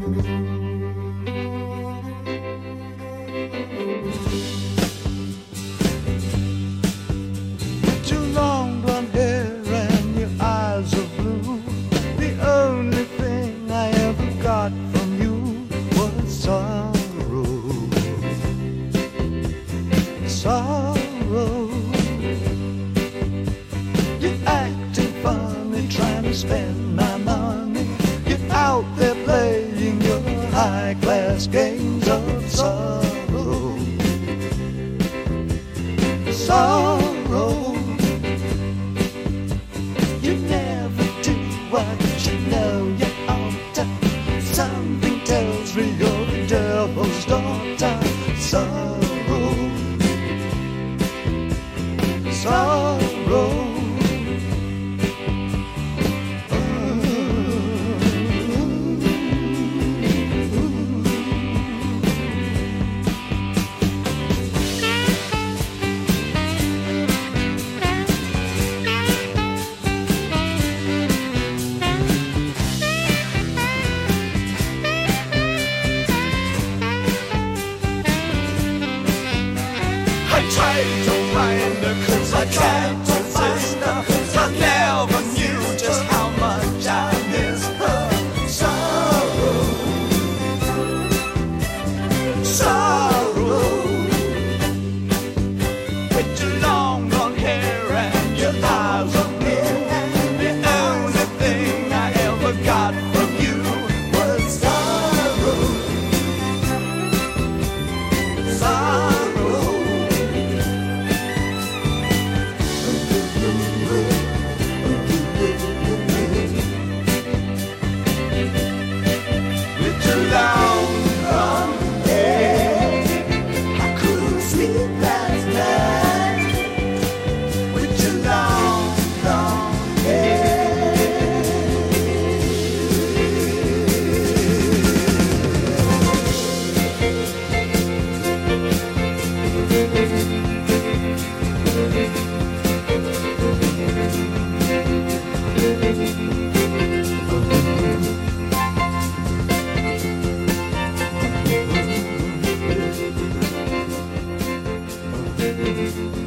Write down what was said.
Too long blonde hair and your eyes are blue. The only thing I ever got from you was sorrow. Sorrow. You're acting funny, trying to spend my money. You're out there playing your high-class games of sorrow. Sorrow. You never do what you know you ought to. Something tells me you're the devil's daughter. Sorrow. Sorrow. I tried to find her 'cause I tried to find her. I never knew just how much I miss her. Sorrow, sorrow. With your long blonde hair and your eyes are blue. The only thing I ever got from you was sorrow, sorrow. Sorrow.